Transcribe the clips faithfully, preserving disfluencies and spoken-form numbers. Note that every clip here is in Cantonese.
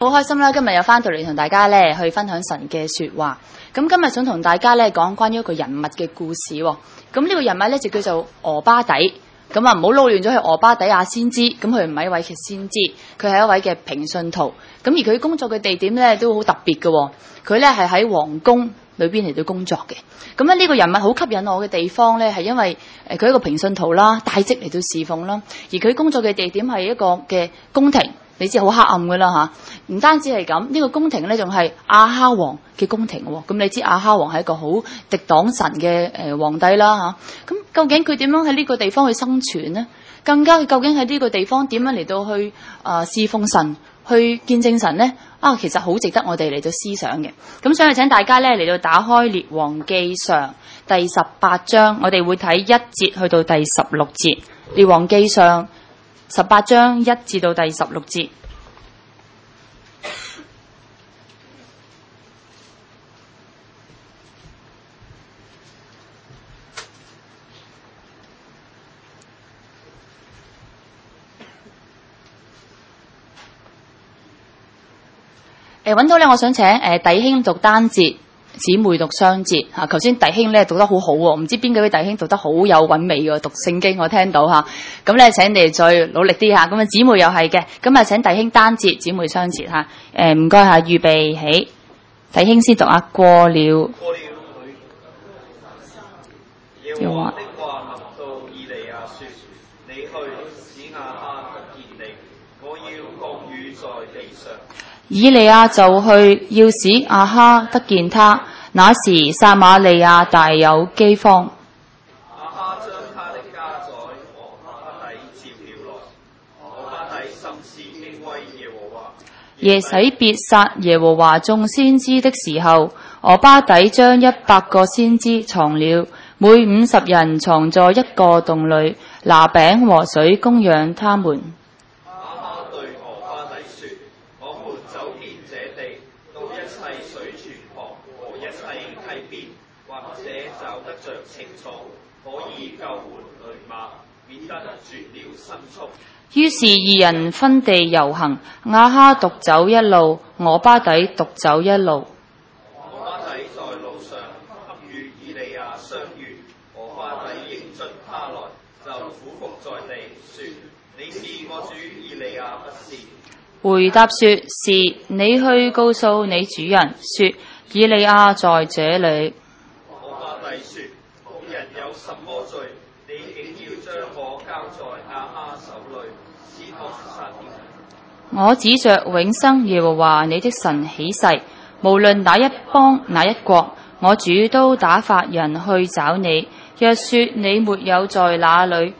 好開心啦！今日又翻到嚟同大家咧去分享神嘅說話。咁今日想同大家咧講關於一個人物嘅故事。咁呢個人物咧就叫做俄巴底。咁啊唔好撈亂咗係俄巴底亞先知。咁佢唔係一位嘅先知，佢係一位嘅平信徒。咁而佢工作嘅地點咧都好特別嘅。佢咧係喺皇宮裏邊嚟到工作嘅。咁咧呢個人物好吸引我嘅地方咧係因為誒佢係一個平信徒啦，帶職嚟到侍奉啦。而佢工作嘅地點係一個嘅宮廷。你知好黑暗噶啦吓，唔單止係咁，呢個宮廷咧仲係亞哈王嘅宮廷喎。咁你知亞哈王係一個好敵擋神嘅誒皇帝啦吓。咁究竟佢點樣喺呢個地方去生存呢？更加究竟喺呢個地方點樣嚟到去啊侍奉神，去見證神呢？啊，其實好值得我哋嚟到思想嘅。咁所以請大家咧嚟到打開列王記上第十八章，我哋會睇一節去到第十六節。列王記上十八章一至到第十六節。誒，揾到咧，我想請誒弟兄讀單節，姊妹讀雙節嚇。頭先弟兄咧讀得好好喎，唔知邊幾位弟兄讀得好有韻味喎，讀聖經我聽到嚇。咁咧請你哋再努力啲嚇。咁啊姊妹又係嘅，咁啊請弟兄單節，姊妹雙節嚇。誒唔該嚇，預備起，弟兄先讀啊。過了。過了耶和華的話臨到以利亞說：你去使亞哈得見你，我要降雨在地上。以利亞就去，要使亞哈得見他。那時撒瑪利亞大有饑荒。亞哈將他的家宰和俄巴底召了來。俄巴底甚是敬畏耶和華。耶洗別殺耶和華眾先知的時候，俄巴底將一百個先知藏了，每五十人藏在一個洞裏，拿餅和水供養他們。於是二人分地遊行，亞哈獨走一路，俄巴底獨走一路。俄巴底在路上恰與以利亞相遇，俄巴底迎進他來，就俯伏在地，說：你是我主以利亞不是？回答說：是。你去告訴你主人，說以利亞在這裏。俄巴底說：僕人有什麼罪？你竟要將我交在亞哈手裏，使我殺掉？我指着永生耶和華你的神起誓，無論哪一邦哪一國，我主都打發人去找你。若說你沒有在那裏，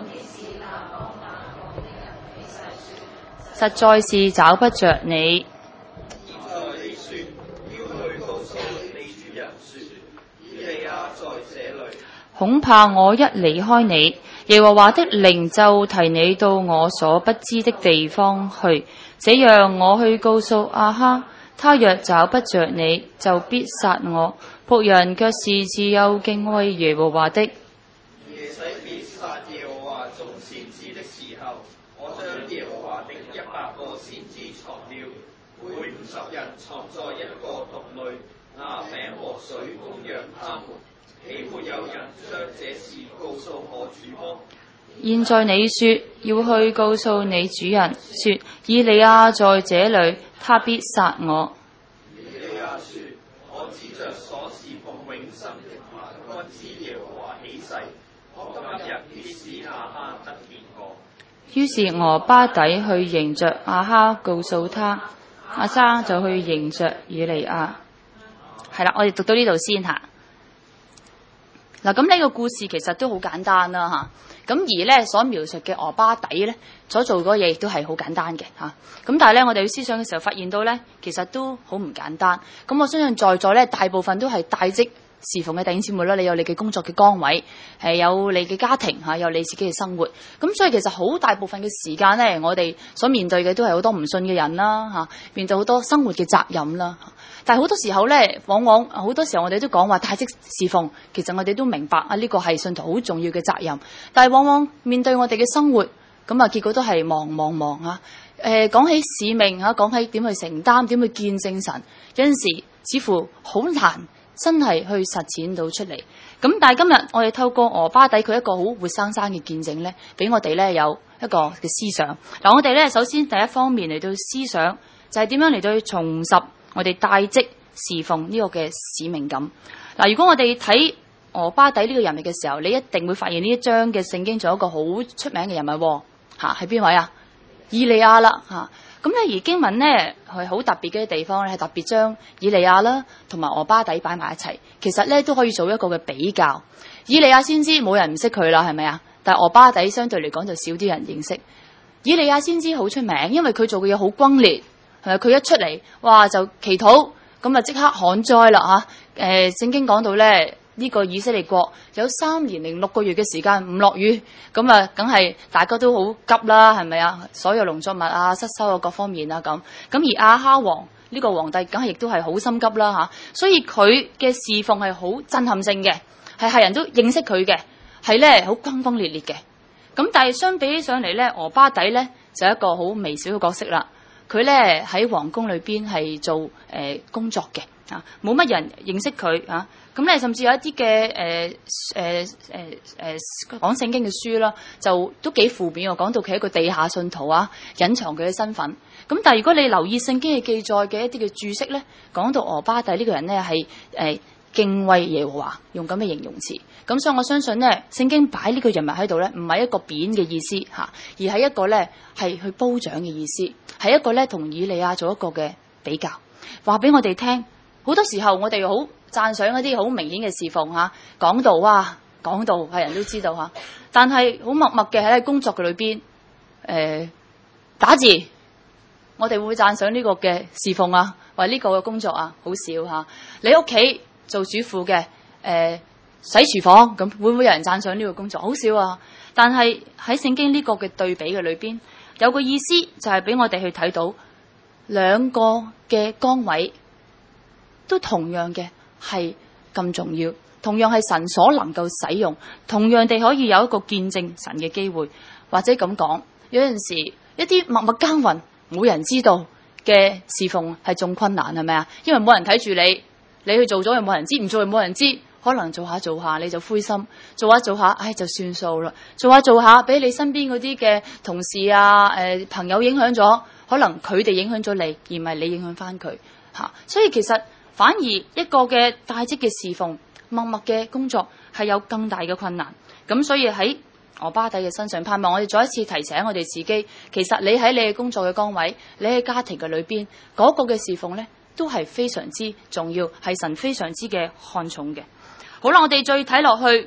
實在是找不着你。現在你說要去告訴你主人說，以利亞在這裏。恐怕我一離開你，耶和華的靈就提你到我所不知的地方去，這樣我去告訴亞哈，他若找不着你，就必殺我。僕人卻是自幼敬畏耶和華的。耶洗別殺耶和華眾先知的時候，我將耶和華的一百個先知藏了，每五十人藏在一個洞裏，拿餅和水供養他們。豈沒有人將這事告訴我主麼？現在你說要去告訴你主人，說以利亞在這裏，他必殺我。以利亞說：我指着所侍奉永生的萬軍之耶和華起誓，我今日必使亞哈得見我。於是俄巴底去迎着亞哈，告訴他，亞哈就去迎着以利亞。係啦，我哋讀到呢度先吓。嗱，咁呢個故事其實都好簡單啦吓，咁而咧所描述嘅俄巴底咧所做嗰嘢亦都係好簡單嘅吓，咁但係咧我哋去思想嘅時候發現到咧，其實都好唔簡單。咁我相信在座咧大部分都係帶職侍奉嘅弟兄姊妹啦，你有你嘅工作嘅崗位，係有你嘅家庭吓，有你自己嘅生活。咁所以其實好大部分嘅時間咧，我哋所面對嘅都係好多唔信嘅人啦吓，面對好多生活嘅責任啦。但係好多時候咧，往往好多時候我哋都講話帶職侍奉，其實我哋都明白啊，呢個係信徒好重要嘅責任。但係往往面對我哋嘅生活，咁啊結果都係忙忙忙啊！ 誒講起使命嚇，講起點去承擔，點去見證神，有陣時似乎好難真係去實踐到出嚟。咁但係今日我哋透過俄巴底佢一個好活生生嘅見證咧，俾我哋咧有一個嘅思想。嗱，我哋咧首先第一方面嚟到思想就係點樣嚟到去重拾我哋帶職侍奉呢個嘅使命感。嗱，如果我哋睇俄巴底呢個人物嘅時候，你一定會發現呢一章嘅聖經仲有一個好出名嘅人物嚇，係邊位啊？以利亞啦嚇。咁咧而經文咧係好特別嘅地方咧，係特別將以利亞啦同埋俄巴底擺埋一齊，其實咧都可以做一個嘅比較。以利亞先知冇人唔識佢啦，係咪啊？但係俄巴底相對嚟講就少啲人認識。以利亞先知好出名，因為佢做嘅嘢好轟烈，係咪？佢一出嚟，哇就祈禱，咁啊即刻旱災啦嚇。誒聖經講到咧。呢個以色列國有三年零六個月嘅時間唔落雨，咁啊，梗係大家都好急啦，係咪啊？所有農作物啊、失收啊各方面啊咁。咁而亞哈王呢個皇帝，梗係亦都係好心急啦嚇。所以佢嘅侍奉係好震撼性嘅，係係人都認識佢嘅，係咧好轟轟烈烈嘅。咁但係相比起上嚟咧，俄巴底咧就係一個好微小嘅角色啦。佢咧喺皇宮裏邊係做誒、呃、工作嘅嚇，冇乜人認識佢嚇。咁咧，甚至有一啲嘅誒誒誒誒講聖經嘅書啦，就都幾負面喎，講到佢係一個地下信徒啊，隱藏佢嘅身份。咁但係如果你留意聖經嘅記載嘅一啲嘅註釋咧，講到俄巴底呢個人咧係誒敬畏耶和華，用咁嘅形容詞。咁所以我相信咧，聖經擺呢個人物喺度咧，唔係一個貶嘅意思嚇，而係一個咧係去褒獎嘅意思，係一個咧同以利亞做一個嘅比較，話俾我哋聽。好多時候我哋好讚賞一啲好明顯嘅侍奉嚇，講道啊，講道係人都知道嚇，但係好默默嘅喺工作嘅裏邊，誒、呃、打字，我哋會唔會讚賞呢個嘅侍奉啊，或者呢個嘅工作啊，好少嚇。你屋企做主婦嘅，誒、呃、洗廚房咁，會唔會有人讚賞呢個工作？好少啊。但係喺聖經呢個嘅對比嘅裏邊，有個意思就係俾我哋去睇到兩個嘅崗位。都同樣嘅係咁重要，同樣係神所能夠使用，同樣地可以有一個見證神嘅機會，或者咁講，有陣時一啲默默耕耘冇人知道嘅侍奉係仲困難，係咪啊？因為冇人睇住你，你去做咗又冇人知，唔做又冇人知，可能做下做下你就灰心，做下做下唉就算數啦，做下做下俾你身邊嗰啲嘅同事啊、誒、呃、朋友影響咗，可能佢哋影響咗你，而唔係你影響翻佢嚇，所以其實。反而一個嘅帶職嘅侍奉，默默嘅工作係有更大嘅困難。咁所以喺俄巴底嘅身上，盼望我哋再一次提醒我哋自己，其實你喺你嘅工作嘅崗位，你喺家庭嘅裏邊嗰個嘅侍奉呢，都係非常之重要，係神非常之嘅看重嘅。好啦，我哋再睇落去，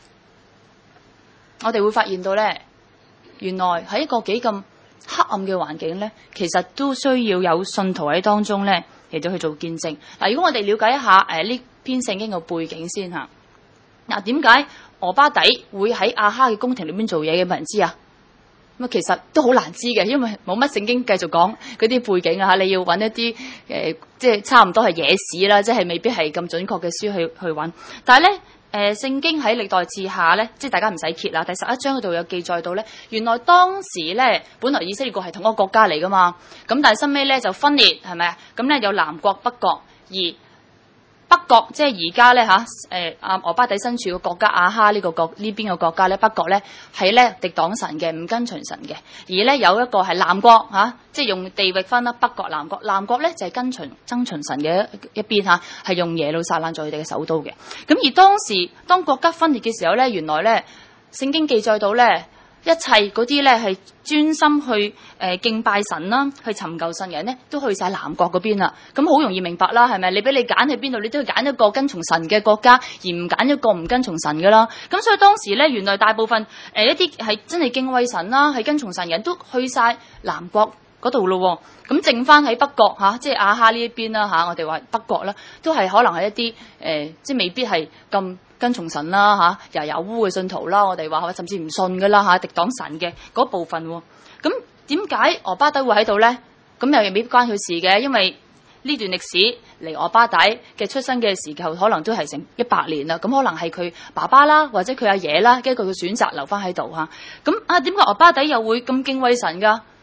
我哋會發現到呢，原來喺一個幾咁黑暗嘅環境呢，其實都需要有信徒喺當中呢。嚟到去做見證。嗱，如果我哋了解一下誒呢篇聖經嘅背景先嚇。嗱，點解俄巴底會喺亞哈嘅宮廷裏邊做嘢嘅？冇人知啊。咁啊，其實都好難知嘅，因為冇乜聖經繼續講嗰啲背景啊嚇。你要揾一啲誒、呃，即係差唔多係野史啦，即係未必係咁準確嘅書去去揾。但係咧。誒、呃、聖經喺歷代志下咧，即係大家唔使揭啦。第十一章嗰度有記載到咧，原來當時咧，本來以色列國係同一個國家嚟噶嘛，咁但係收尾咧就分裂，係咪啊？咁咧有南國北國，而北國即係而家咧嚇，誒阿俄巴底身處嘅國家亞哈呢個國呢邊嘅國家咧，北國咧係咧敵擋神嘅，唔跟隨神嘅。而咧有一個係南國嚇、啊，即係用地域分啦，北國南國。南國咧就係、是、跟隨爭循神嘅一一邊嚇，係、啊、用耶路撒冷做佢哋嘅首都嘅。咁而當時當國家分裂嘅時候咧，原來咧聖經記載到咧。一切嗰啲咧係專心去誒、呃、敬拜神啦，去尋求神人咧，都去晒南國嗰邊啦。咁好容易明白啦，係咪？你俾你揀去邊度，你都要揀一個跟從神嘅國家，而唔揀一個唔跟從神嘅啦。咁所以當時咧，原來大部分誒、呃、一啲係真係敬畏神啦，係跟從神人都去晒南國嗰度咯。咁剩翻喺北國嚇、啊，即係亞哈呢一邊啦嚇、啊。我哋話北國啦，都係可能係一啲誒、呃，即係未必係咁。跟從神啦嚇，又有污嘅信徒啦，我哋話甚至唔信噶啦嚇，敵擋神嘅嗰部分。咁點解俄巴底會喺度咧？咁又未必關佢事嘅，因為呢段歷史離俄巴底嘅出生嘅時候，可能都係成一百年啦。咁可能係佢爸爸啦，或者佢阿爺啦，一個嘅選擇留翻喺度嚇。咁啊，點解俄巴底又會咁敬畏神噶？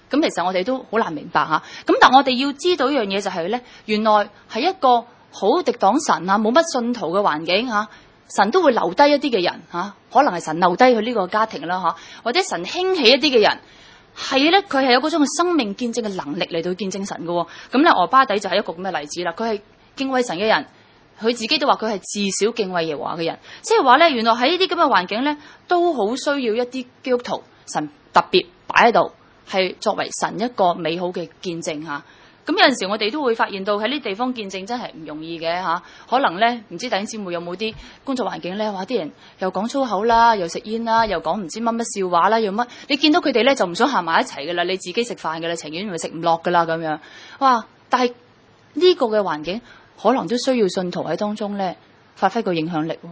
咁其實我哋都好難明白嚇。咁但我哋要知道一樣嘢就係咧，原來係一個好敵擋神啊，冇乜信徒嘅環境嚇，神都會留低一啲嘅人嚇，可能係神留低佢呢個家庭啦嚇，或者神興起一啲嘅人，係咧佢係有嗰種嘅生命見證嘅能力嚟到見證神嘅喎。咁咧俄巴底就係一個咁嘅例子啦，佢係敬畏神嘅人。佢自己都話佢係至少敬畏耶和華嘅人，即係話咧，原來喺呢啲咁嘅環境咧，都好需要一啲基督徒，神特別擺喺度，係作為神一個美好嘅見證嚇。咁有陣時我哋都會發現到喺呢啲地方見證真係唔容易嘅嚇。可能咧唔知弟兄姊妹有冇啲工作環境咧，話啲人又講粗口啦，又食煙啦，又講唔知乜乜笑話啦，又乜，你見到佢哋咧就唔想行埋一齊嘅啦，你自己食飯嘅啦，情願咪食唔落嘅啦咁樣。哇！但係呢個嘅環境，可能都需要信徒喺當中咧發揮個影響力。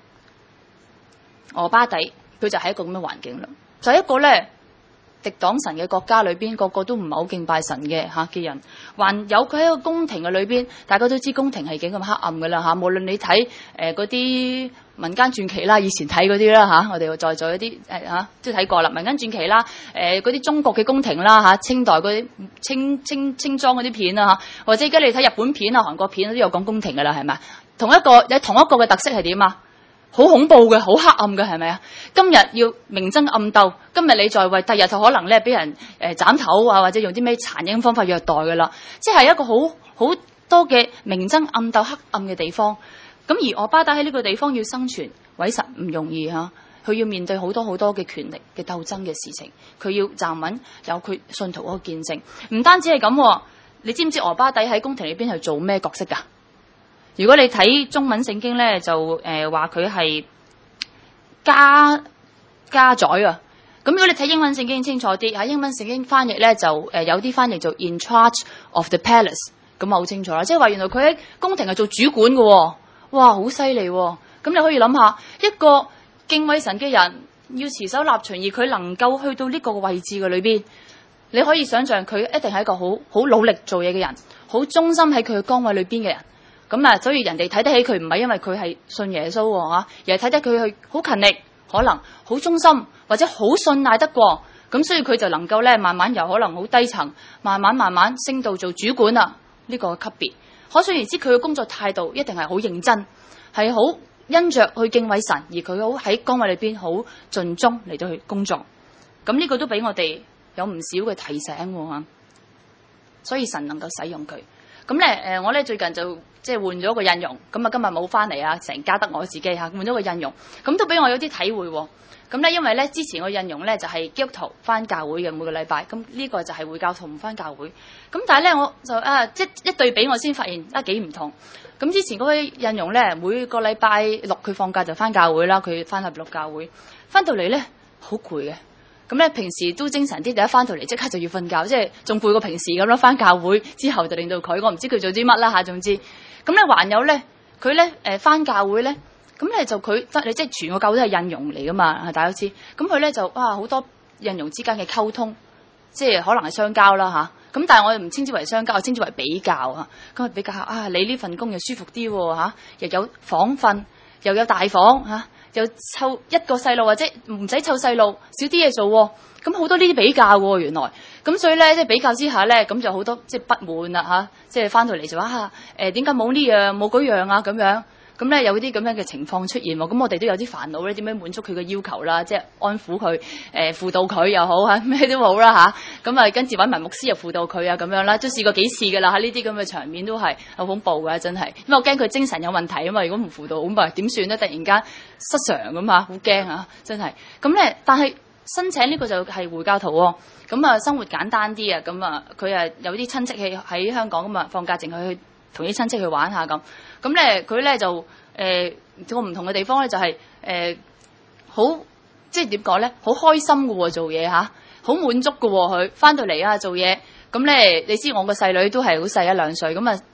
俄巴底佢就係一個咁嘅環境啦，就係一個咧敵擋神嘅國家裏邊，個個都唔係好敬拜神嘅嚇嘅人，還有佢喺個宮廷嘅裏邊，大家都知宮廷係幾咁黑暗噶啦嚇。無論你睇誒嗰啲民間傳奇啦，以前睇嗰啲啦嚇，我哋在座嗰啲誒嚇都睇過啦，民間傳奇啦，誒嗰啲中國嘅宮廷啦嚇，清代嗰啲清清清裝嗰啲片啊嚇，或者而家你睇日本片啊、韓國片都有講宮廷噶啦，係咪？同一個有同一個嘅特色係點啊？好恐怖嘅，好黑暗嘅，係咪啊？今日要明爭暗鬥，今日你在位，第日就可能咧俾人誒斬頭啊，或者用啲咩殘忍方法虐待噶啦，即係一個好好多嘅明爭暗鬥、黑暗嘅地方。咁而俄巴底喺呢個地方要生存，委實唔容易嚇。佢要面對好多好多嘅權力嘅鬥爭嘅事情，佢要站穩，有佢信徒嗰個見證。唔單止係咁，你知唔知俄巴底喺宮廷裏邊係做咩角色㗎？如果你睇中文聖經咧，就誒話佢係家家宰啊。咁如果你睇英文聖經清楚啲，喺英文聖經翻譯咧就誒、呃、有啲翻譯做 in charge of the palace， 咁啊好清楚啦。即係話原來佢喺宮廷係做主管嘅、哦，哇好犀利喎！咁你可以諗下，一個敬畏神嘅人要持守立場，而佢能夠去到呢個位置嘅裏邊，你可以想象佢一定係一個好好努力做嘢嘅人，好忠心喺佢嘅崗位裏邊嘅人。咁啊，所以人哋睇得起佢唔係因為佢係信耶穌喎、啊、而係睇得佢係好勤力，可能好忠心或者好信賴得過，咁所以佢就能夠咧慢慢由可能好低層，慢慢慢慢升到做主管啊呢、這個級別。可想而知佢嘅工作態度一定係好認真，係好因着去敬畏神，而佢好喺崗位裏邊好盡忠嚟到去工作。咁呢個都俾我哋有唔少嘅提醒喎、啊、所以神能夠使用佢。咁咧，誒我咧最近就即係換咗個印容，咁啊今日冇翻嚟啊，成家得我自己嚇換咗個印容，咁都俾我有啲體會喎。咁咧因為咧之前個印容咧就係基督徒翻教會嘅每個禮拜，咁呢個就係會教徒唔翻教會。咁但係咧我就啊即一對比我先發現啊幾唔同。咁之前嗰個印容咧每個禮拜六佢放假就翻教會啦，佢翻禮拜六教會，翻到嚟咧好攰嘅。咁咧平時都精神啲，第一翻到嚟即刻就要瞓覺，即係仲攰過平時咁咯。翻教會之後就令到佢，我唔知佢做啲乜啦嚇。總之，咁咧還有咧，佢咧誒翻教會咧，咁咧就佢你即係全個教會都係印容嚟噶嘛，大家都知。咁佢咧就哇好多印容之間嘅溝通，即係可能係相交啦嚇。咁但係我又唔稱之為相交，我稱之為比較啊。咁啊比較下啊，你呢份工又舒服啲喎嚇，又有房瞓，又有大房嚇。又湊一個細路或者唔使湊細路，少啲嘢做喎，咁好多呢啲比較喎原來，咁所以咧即係比較之下咧，咁就好多即係不滿啦嚇，即係翻到嚟就話誒點解冇呢樣冇嗰樣啊咁樣，咁咧有啲咁樣嘅情況出現喎，咁我哋都有啲煩惱咧，點樣滿足佢嘅要求啦，即係安撫佢誒輔導佢又好嚇，咩都好啦嚇，咁啊跟住揾埋牧師又輔導佢啊咁樣啦，都試過幾次㗎啦嚇，呢啲咁嘅場面都係好恐怖㗎真係，因為我驚佢精神有問題啊嘛，如果唔輔導咁啊點算咧？突然間失常咁啊，好驚啊真係，咁咧但係申請呢個就係回教徒喎，咁啊生活簡單啲啊，咁啊佢啊有啲親戚喺喺香港咁啊放假淨係去同啲親戚去玩下咁。咁咧，佢咧就誒個唔同嘅地方咧，就係誒好即係點講咧，好開心嘅喎，做嘢嚇，好滿足嘅喎，佢翻到嚟啊做嘢。咁咧，你知我個細女都係好細一兩歲，咁啊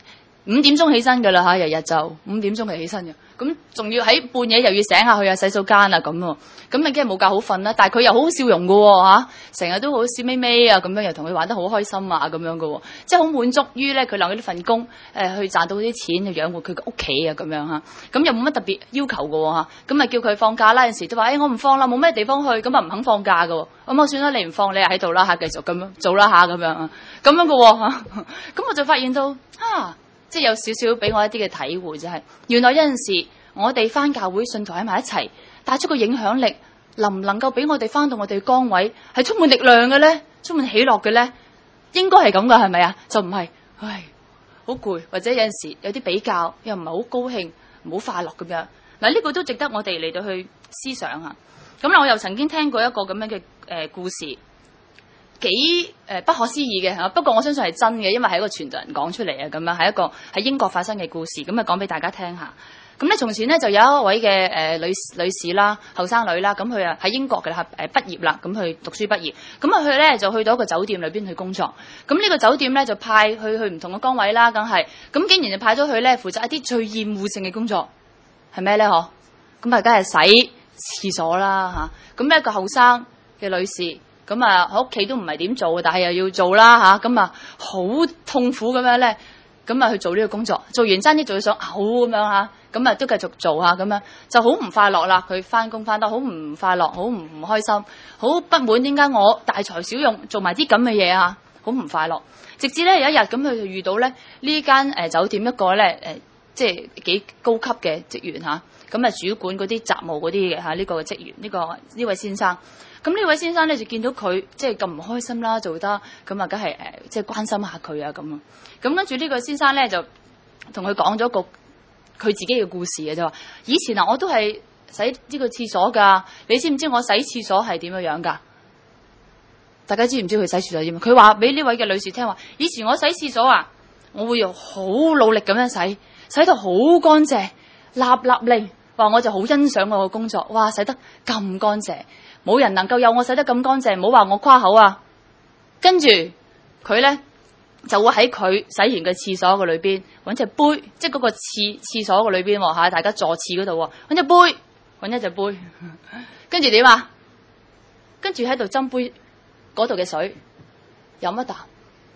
五點鐘起身㗎啦嚇，日日就五點鐘就起身嘅。咁仲要喺半夜又要醒下去啊洗手間啊咁喎，咁咪梗係冇覺好瞓啦。但係佢又好好笑容㗎喎嚇，成日都好笑眯眯啊咁樣，又同佢玩得好開心啊咁樣㗎喎，即係好滿足於咧佢能夠呢份工誒去賺到啲錢去養活佢個屋企啊咁樣嚇，咁又冇乜特別要求㗎喎嚇，咁咪叫佢放假啦，有時都話誒、哎、我唔放啦，冇咩地方去，咁啊唔肯放假㗎喎，咁我算啦，你唔放你又喺度啦嚇，繼續咁樣做啦嚇咁樣啊，咁樣㗎喎嚇，咁我就發現到啊〜即係有少少俾我一啲嘅體會，就係原來有陣時我哋返教會信徒喺埋一齊，帶出個影響力，能唔能夠俾我哋返到我哋崗位係充滿力量嘅咧，充滿喜樂嘅咧？應該係咁噶，係咪啊？就唔係，唉，好攰，或者有陣時有啲比較，又唔係好高興，唔好快樂咁樣。嗱，呢個都值得我哋嚟到去思想啊。咁咧，我又曾經聽過一個咁樣嘅誒、呃、故事。幾誒、呃、不可思議嘅嚇，不過我相信係真嘅，因為係一個傳道人講出嚟啊，咁樣係一個喺英國發生嘅故事，咁啊講俾大家聽下。咁咧從前咧就有一位嘅誒、呃、女女士啦，後生女啦，咁佢啊喺英國嘅啦，誒畢業啦，咁去讀書畢業，咁啊佢咧就去到一個酒店裏邊去工作。咁呢個酒店咧就派去去唔同嘅崗位啦，梗係咁竟然就派咗佢咧負責一啲最厭惡性嘅工作，係咩咧？嗬，咁啊梗係洗廁所啦嚇。咁一個後生嘅女士。咁啊喺屋企都唔係點做，但係又要做啦吓，咁啊好痛苦咁樣咧，咁啊去做呢個工作，做完爭啲仲要想嘔咁樣吓，咁啊都繼續做下咁樣，就好唔快樂啦。佢翻工翻得好唔快樂，好唔唔開心，好不滿。點解我大材小用做埋啲咁嘅嘢啊？好唔快樂。直至咧有一日咁，佢就遇到咧呢間誒酒店一個咧誒，即係幾高級嘅職員吓，咁啊主管嗰啲雜務嗰啲嘅吓，呢個職員呢個呢位先生。咁呢位先生咧就見到佢即係咁唔開心啦，做得咁啊，梗係誒即係關心下佢啊咁啊。咁跟住呢個先生咧就同佢講咗個佢自己嘅故事嘅，就話以前啊我都係洗呢個廁所㗎，你知唔知我洗廁所係點樣樣㗎？大家知唔知佢洗廁所點？佢話俾呢位嘅女士聽話，以前我洗廁所啊，我會用好努力咁樣洗，洗到好乾淨，立立令，話我就好欣賞我嘅工作，哇洗得咁乾淨。冇人能夠有我洗得咁乾淨，唔好話我誇口啊！跟住佢咧就會喺佢洗完嘅廁所嘅裏邊揾隻杯，即係嗰個廁廁所嘅裏邊喎嚇，大家坐廁嗰度喎，揾隻杯，揾一隻杯，跟住點啊？跟住喺度斟杯嗰度嘅水飲一啖，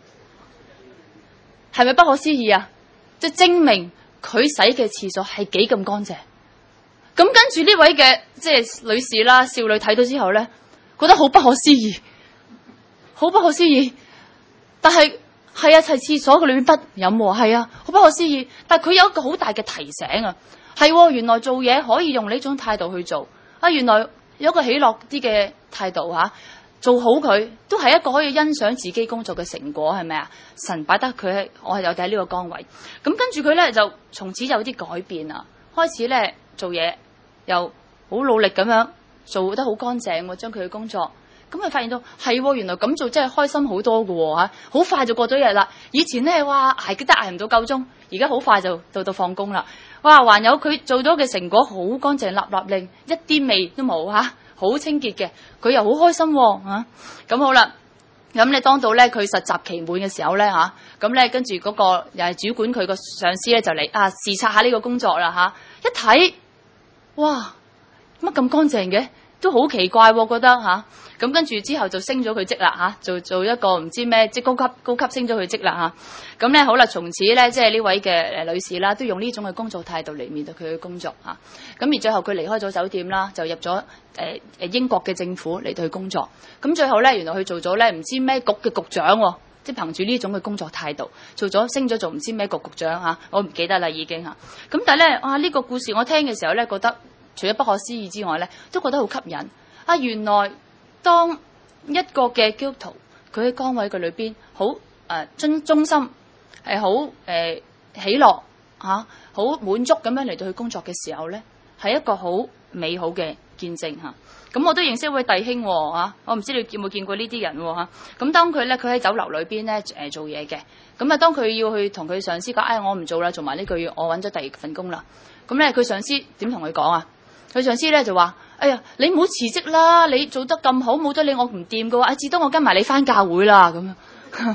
係咪不可思議啊？即係證明佢洗嘅廁所係幾咁乾淨。咁跟住呢位嘅即係女士啦，少女睇到之後咧，覺得好不可思議，好不可思議。但係係啊，係廁所嘅裏面不飲喎，係啊，好不可思議。但係佢有一個好大嘅提醒啊，係、啊、原來做嘢可以用呢種態度去做啊，原來有一個喜樂啲嘅態度嚇、啊，做好佢都係一個可以欣賞自己工作嘅成果，係咪啊？神擺得佢喺我係有喺呢個崗位，咁跟住佢咧就從此有啲改變啊，開始咧做嘢。又好努力咁樣做得好乾淨喎，將佢嘅工作，咁佢發現到係原來咁做真係開心好多㗎喎嚇，好快就過咗日啦。以前咧哇捱得捱唔到夠鐘，而家好快就到到放工啦。哇，還有佢做咗嘅成果好乾淨立立令，一啲味都冇嚇，好清潔嘅，佢又好開心喎嚇。咁好啦，咁你當到咧佢實習期滿嘅時候咧嚇，咁咧跟住嗰個又係主管佢個上司咧就嚟啊視察下呢個工作啦嚇，一睇。哇！乜咁乾淨嘅，都好奇怪喎、啊，覺得嚇。咁、啊、跟住之後就升咗佢職啦嚇，做做一個唔知咩即高級高級升咗佢職啦嚇。咁、啊、咧好啦，從此咧即係呢位嘅誒女士啦，都用呢種嘅工作態度嚟面對佢嘅工作嚇。咁、啊、而最後佢離開咗酒店啦，就入咗誒誒英國嘅政府嚟到去工作。咁最後咧，原來佢做咗咧唔知咩局嘅局長喎、啊。即係憑住呢種嘅工作態度，做咗升咗做唔知咩局局長嚇，我唔記得啦已經嚇。咁但係咧，哇呢、呢個故事我聽嘅時候咧，覺得除咗不可思議之外咧，都覺得好吸引。啊，原來當一個嘅基督徒，佢喺崗位嘅裏邊好誒忠忠心，係好誒喜樂嚇，好、啊、滿足咁樣嚟到去工作嘅時候咧，係一個好美好嘅見證嚇。咁我都認識一位弟兄喎、啊、我唔知你有冇見過呢啲人喎嚇。咁當佢咧，佢喺酒樓裏邊咧誒做嘢嘅。咁啊，當佢要去同佢上司講，哎，我唔做啦，做埋呢個月，我揾咗第二份工啦。咁咧，佢上司點同佢講啊？佢上司咧就話：哎呀，你唔好辭職啦，你做得咁好，冇得你我唔掂嘅話，至多我跟埋你翻教會啦咁樣。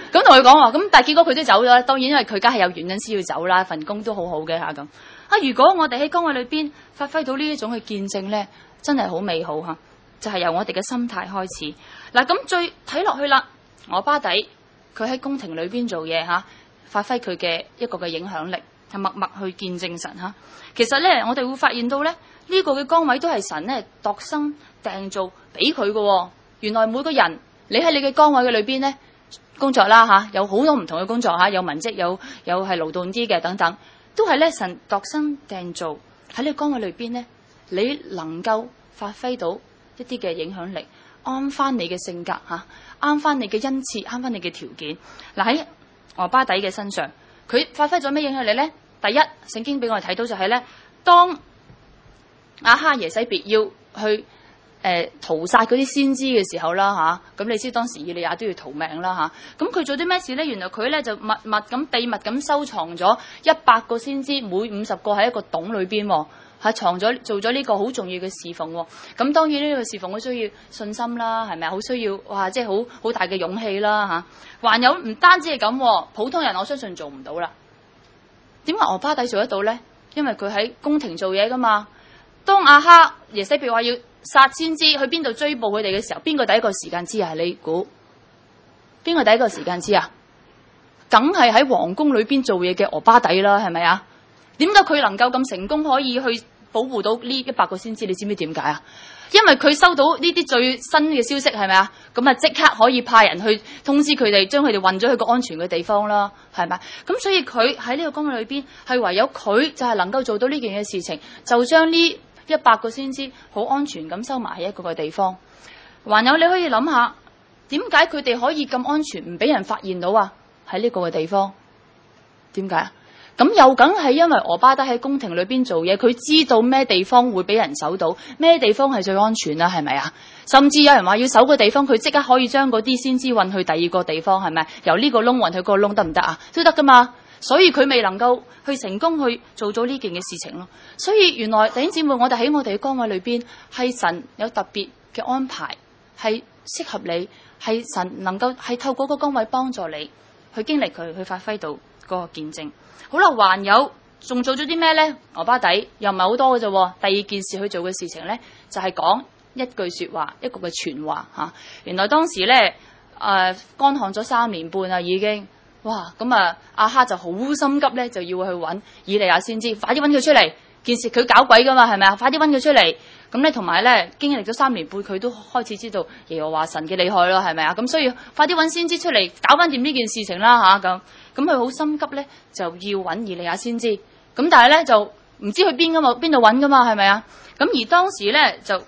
咁同佢講話，咁但係結果佢都走咗。當然因為佢梗係有原因先要走啦，份工都好好嘅嚇咁。啊，如果我哋喺崗位裏邊發揮到呢一種嘅見證咧，真係好美好嚇。就係、是、由我哋嘅心態開始。嗱，咁最睇落去啦，俄巴底佢喺宮廷裏邊做嘢嚇，發揮佢嘅一個嘅影響力，係默默去見證神嚇。其實咧，我哋會發現到咧，呢、這個嘅崗位都係神咧度身訂造俾佢嘅。原來每個人你喺你嘅崗位嘅裏邊咧工作啦嚇，有好多唔同嘅工作嚇，有文職，有有係勞動啲嘅等等，都係咧神度身訂造喺你崗位裏邊咧，你能夠發揮到一啲嘅影響力，啱翻你嘅性格嚇，啱翻你嘅恩賜，啱翻你嘅條件。嗱，喺俄巴底嘅身上，佢發揮咗咩影響力咧？第一，聖經俾我哋睇到就係咧，當亞哈耶洗別要去誒屠殺嗰啲先知嘅時候啦嚇，咁你知當時以利亞都要逃命啦嚇，咁佢做啲咩事咧？原來佢咧就密密咁秘密咁收藏咗一百個先知，每五十個喺一個洞裏邊喎。係藏咗做咗呢個好重要嘅侍奉，咁當然呢個侍奉好需要信心啦，係咪啊？好需要哇，即係好好大嘅勇氣啦嚇。還有唔單止係咁，普通人我相信做唔到啦。點解俄巴底做得到咧？因為佢喺宮廷做嘢噶嘛。當亞哈耶洗別話要殺先知，去邊度追捕佢哋嘅時候，邊個第一個時間知啊？你估邊個第一個時間知啊？梗係喺皇宮裏邊做嘢嘅俄巴底啦，係咪啊？點解佢能夠咁成功可以去保護到呢一百個先知？你知唔知點解啊？因為佢收到呢啲最新嘅消息，係咪啊？咁啊即刻可以派人去通知佢哋，將佢哋運咗去個安全嘅地方啦，係咪？咁所以佢喺呢個宮裏邊係唯有佢就係能夠做到呢件嘅事情，就將呢一百個先知好安全咁收埋喺一個個地方。還有你可以諗下，點解佢哋可以咁安全唔俾人發現到啊？喺呢個嘅地方，點解啊？咁又梗係因為俄巴底喺宮廷裏邊做嘢，佢知道咩地方會俾人搜到，咩地方係最安全啦，係咪啊？甚至有人話要搜個地方，佢即刻可以將嗰啲先知運去第二個地方，係咪？由呢個窿運去嗰個窿得唔得啊？都得噶嘛。所以佢未能夠去成功去做咗呢件嘅事情咯。所以原來弟兄姊妹，我哋喺我哋嘅崗位裏邊，係神有特別嘅安排，係適合你，係神能夠係透過個崗位幫助你去經歷佢，去發揮到嗰個見證。好啦，還有仲做咗啲咩咧？俄巴底又唔係好多嘅啫。第二件事去做嘅事情咧，就係、是、講一句說話，一個嘅傳話吓、啊。原來當時咧，誒、呃、乾旱咗三年半啦，已經哇咁啊！亞哈就好心急咧，就要去揾以利亞先知，快啲揾佢出嚟。件事佢搞鬼噶嘛，係咪啊？快啲揾佢出嚟。咁咧，同埋咧，經歷咗三年半，佢都開始知道耶和華神嘅厲害咯，係咪啊？咁所以快啲揾先知出嚟，搞翻掂呢件事情啦吓咁。咁佢好心急咧，就要揾以利亞先知。咁但係咧就唔知去邊噶嘛，邊度揾噶嘛，係咪啊？咁而當時咧就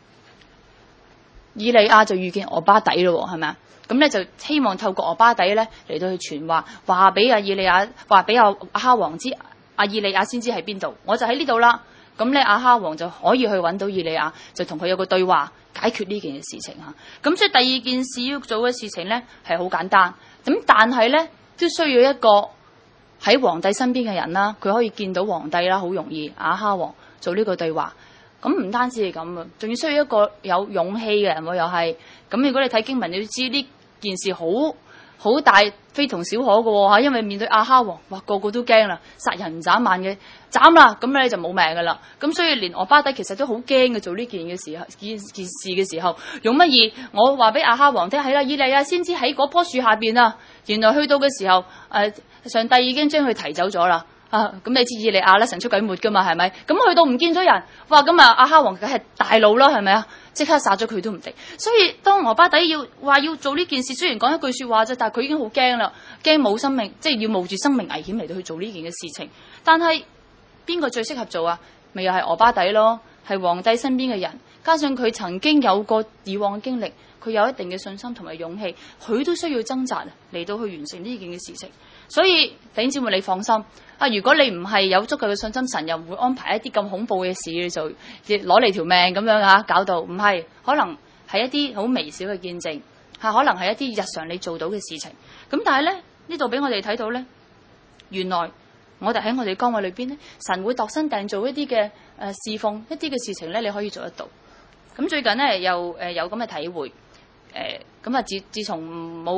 以利亞就遇見俄巴底咯，係咪啊？咁咧就希望透過俄巴底咧嚟到去傳話，話俾阿以利亞，話俾阿亞哈王知，阿以利亞先知喺邊度，我就喺呢度啦。咁咧亞哈王就可以去揾到以利亞，就同佢有個對話，解決呢件嘅事情嚇。咁所以第二件事要做嘅事情咧係好簡單，咁但係咧都需要一個喺皇帝身邊嘅人啦，佢可以見到皇帝啦，好容易亞哈王做呢個對話。咁唔單止係咁啊，仲要需要一個有勇氣嘅人喎，又係。咁如果你睇經文，你要知呢件事好好大，非同小可嘅喎嚇，因為面對亞哈王，哇個個都驚啦，殺人唔眨眼嘅，斬啦，咁咧就冇命㗎啦。咁所以連俄巴底其實都好驚嘅，做呢件嘅時候，件件事嘅時候，用乜嘢？我話俾亞哈王聽，係啦，以利亞先知喺嗰棵樹下邊啊。原來去到嘅時候，誒、呃、上帝已經將佢提走咗啦。啊，咁你知以利亞咧神出鬼沒㗎嘛，係咪？咁去到唔見咗人，哇！咁啊亞哈王梗係大怒啦，係咪啊？即刻殺咗佢都唔定。所以當俄巴底要話要做呢件事，雖然講一句說話啫，但係佢已經好驚啦，驚冇生命，即係要冒住生命危險嚟到去做呢件嘅事情。但係邊個最適合做啊？咪又係俄巴底咯，係皇帝身邊嘅人，加上佢曾經有過以往嘅經歷，佢有一定嘅信心同埋勇氣，佢都需要掙扎嚟到去完成呢件嘅事情。所以弟兄姊妹，你放心啊！如果你唔係有足夠嘅信心，神又唔會安排一啲咁恐怖嘅事，你就攞你條命咁樣嚇搞到。唔係，可能係一啲好微小嘅見證嚇，可能係一啲日常你做到嘅事情。咁但係咧，呢度俾我哋睇到咧，原來我哋喺我哋崗位裏邊咧，神會度身訂造一啲嘅誒侍奉，一啲嘅事情咧，你可以做得到。咁最近咧又誒有咁嘅體會誒，咁啊自自從冇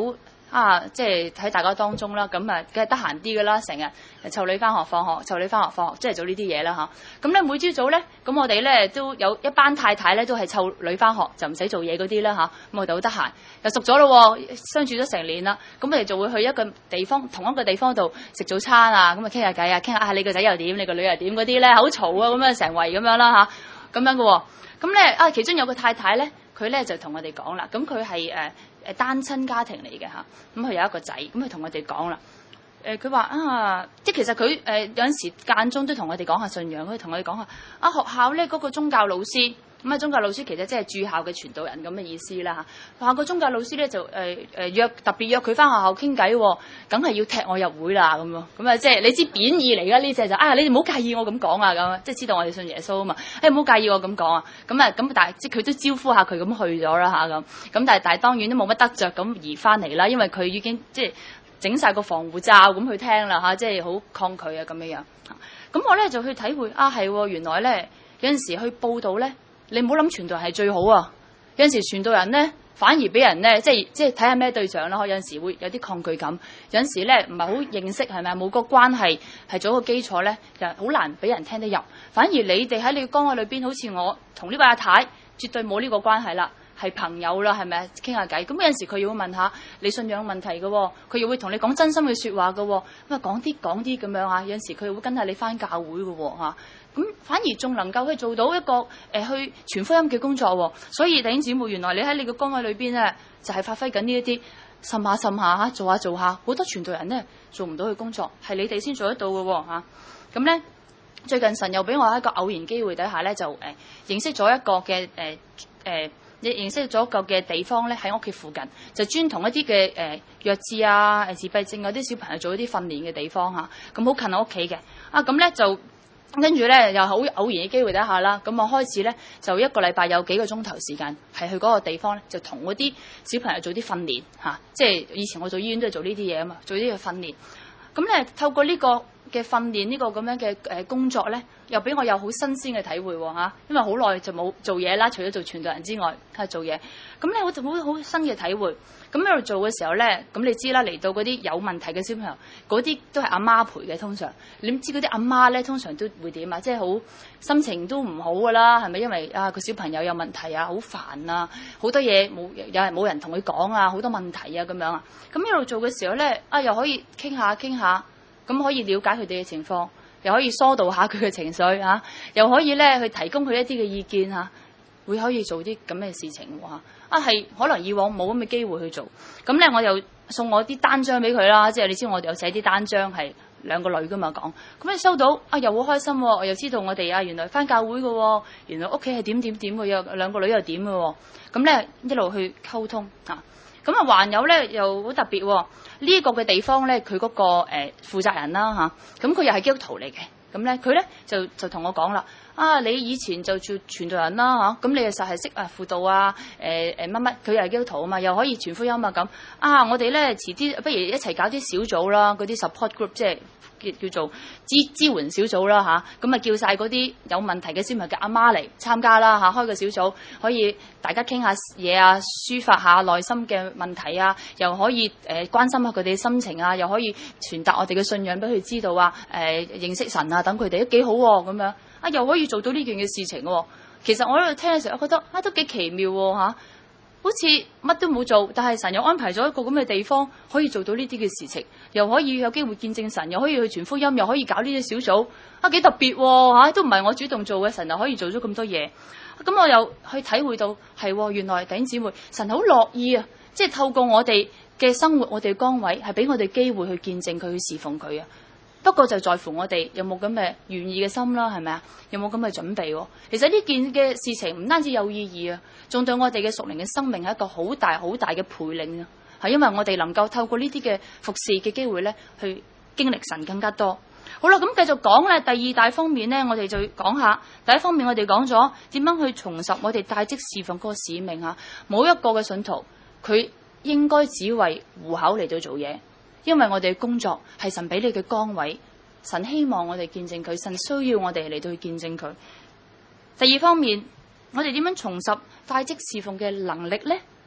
啊，即係喺大家當中啦，咁啊，梗係得閒啲噶啦，成日湊女翻學放學，湊女翻學放學，即係做呢啲嘢啦嚇。咁咧每朝早咧，咁我哋咧都有一班太太咧，都係湊女翻學，就唔使做嘢嗰啲啦嚇。咁我哋好得閒，又熟咗咯，相處咗成年啦。咁我哋就會去一個地方，同一個地方度食早餐啊，咁啊傾下偈啊，傾下啊你個仔又點，你個女又點嗰啲咧，好嘈啊，咁樣成圍咁樣啦嚇，咁樣嘅喎。咁咧啊，其中有個太太咧，佢咧就同我哋講啦，咁佢係誒誒單親家庭嚟嘅嚇，咁佢有一個仔，咁佢同我哋講啦，誒佢話啊，即係其實佢誒、呃、有陣時間中都同我哋講下信仰，佢同我哋講下啊學校咧嗰、那個宗教老師。咁啊，宗教老師其實即係駐校嘅傳道人咁嘅意思啦嚇。話個宗教老師咧就誒誒、呃、約特別約佢翻學校傾偈，梗係要踢我入會啦咁咯。咁啊，即係你知貶義嚟㗎呢隻就啊，你哋唔好介意我咁講啊咁，即係知道我哋信耶穌啊嘛。誒唔好介意我咁講啊。咁啊咁，但係即係佢都招呼下佢咁去咗啦嚇咁。咁但係但係當然都冇乜得着咁而翻嚟啦，因為佢已經即係整晒個防護罩咁去聽啦嚇，即係好抗拒啊咁樣樣。咁我咧就去體會啊係，原來咧有陣時去報道咧。你唔好諗傳道人係最好啊！有陣時傳道人咧，反而俾人咧，即係即係睇下咩對象啦。有陣時會有啲抗拒感，有陣時咧唔係好認識係咪？冇個關係係做一個基礎咧，就好難俾人聽得入。反而你哋喺你嘅崗位裏邊，好似我同呢個阿太，絕對冇呢個關係啦，係朋友啦，係咪？傾下偈。咁有陣時佢要問下你信仰問題嘅喎，佢又會同你講真心嘅説話嘅喎。咁啊講啲講啲咁樣啊，有陣時佢會跟下你返教會嘅喎嚇。咁反而仲能夠去做到一個誒、呃、去傳福音嘅工作喎、哦，所以弟兄姊妹，原來你喺你嘅崗位裏邊咧，就係、是、發揮緊呢一啲滲下滲下嚇，做下做下，好多傳道人咧做唔到嘅工作，係你哋先做得到嘅喎嚇。咁咧最近神又俾我喺一個偶然機會底下咧，就誒、呃、認識咗一個嘅誒誒，認識咗一個嘅地方咧，喺屋企附近，就專同一啲嘅誒弱智啊、誒自閉症嗰啲小朋友做一啲訓練嘅地方嚇，咁好近我屋企嘅啊，咁咧就。跟住咧，又好偶然嘅機會底下啦，咁我開始咧就一個禮拜有幾個鐘頭時間，係去嗰個地方咧，就同嗰啲小朋友做啲訓練嚇、啊，即係以前我做醫院都係做呢啲嘢啊嘛，做呢啲嘅訓練。咁咧透過呢個嘅訓練，呢個咁樣嘅誒工作咧，又俾我有好新鮮嘅體會喎、啊、因為好耐就冇做嘢啦，除咗做傳道人之外，係做嘢。咁咧我就好好新嘅體會。咁喺度做嘅時候咧，咁你知啦，嚟到嗰啲有問題嘅小朋友，嗰啲都係阿媽陪嘅，通常你唔知嗰啲阿媽咧，通常都會點啊？即係好心情都唔好噶啦，係咪？因為啊個小朋友有問題啊，好煩啊，好多嘢冇有人冇人同佢講啊，好多問題啊咁樣啊。咁一路做嘅時候咧，啊又可以傾下傾下，咁可以了解佢哋嘅情況，又可以疏導下佢嘅情緒嚇、啊，又可以咧去提供佢一啲嘅意見嚇。啊會可以做啲咁嘅事情喎，啊係可能以往冇咁嘅機會去做，咁咧我又送我啲單張俾佢啦，即係你知我哋有寫啲單張係兩個女噶嘛講，咁你收到啊又好開心，我又知道我哋啊原來返教會嘅，原來屋企係點點點嘅，有兩個女又點嘅，咁咧一路去溝通啊，咁啊還有咧又好特別喎，呢、這個嘅地方咧佢嗰個誒、呃、負責人啦嚇，咁佢又係基督徒嚟嘅，咁咧佢咧就就同我講啦。啊！你以前就做傳道人啦嚇，咁、啊、你又實係識啊輔導啊誒誒乜乜，佢又係基督徒啊嘛，又可以傳福音啊咁。啊！我哋咧遲啲不如一齊搞啲小組啦，嗰啲 support group 即係叫叫做支支援小組啦吓，咁啊叫晒嗰啲有問題嘅小朋友嘅阿媽嚟參加啦嚇、啊，開個小組可以大家傾下嘢啊，抒發下內心嘅問題啊，又可以誒、呃、關心下佢哋嘅心情啊，又可以傳達我哋嘅信仰俾佢知道啊，誒、呃、認識神啊，等佢哋都幾好喎咁樣。啊，又可以做到呢件嘅事情喎、哦！其實我喺度聽嘅時候，我覺得啊都幾奇妙喎、啊、好似乜都冇做，但係神又安排咗一個咁嘅地方，可以做到呢啲嘅事情，又可以有機會見證神，又可以去傳福音，又可以搞呢啲小組，啊幾特別喎、啊、都唔係我主動做嘅，神又可以做咗咁多嘢。咁、啊、我又去體會到係、哦、原來弟兄姊妹，神好樂意啊，即係透過我哋嘅生活，我哋嘅崗位係俾我哋機會去見證佢，去侍奉佢啊。不過就在乎我哋有冇咁嘅願意嘅心啦，係咪啊？有冇咁嘅準備喎？其實呢件嘅事情唔單止有意義啊，仲對我哋嘅屬靈嘅生命係一個好大好大嘅培靈啊！係因為我哋能夠透過呢啲嘅服侍嘅機會咧，去經歷神更加多。好啦，咁繼續講咧，第二大方面咧，我哋就講下第一方面，我哋講咗點樣去重拾我哋帶職侍奉嗰個使命啊！冇一個嘅信徒佢應該只為糊口嚟到做嘢。因為我哋嘅工作係神俾你嘅崗位，神希望我哋見證佢，神需要我哋嚟到去見證佢。第二方面，我哋點樣重拾帶職侍奉嘅能力呢？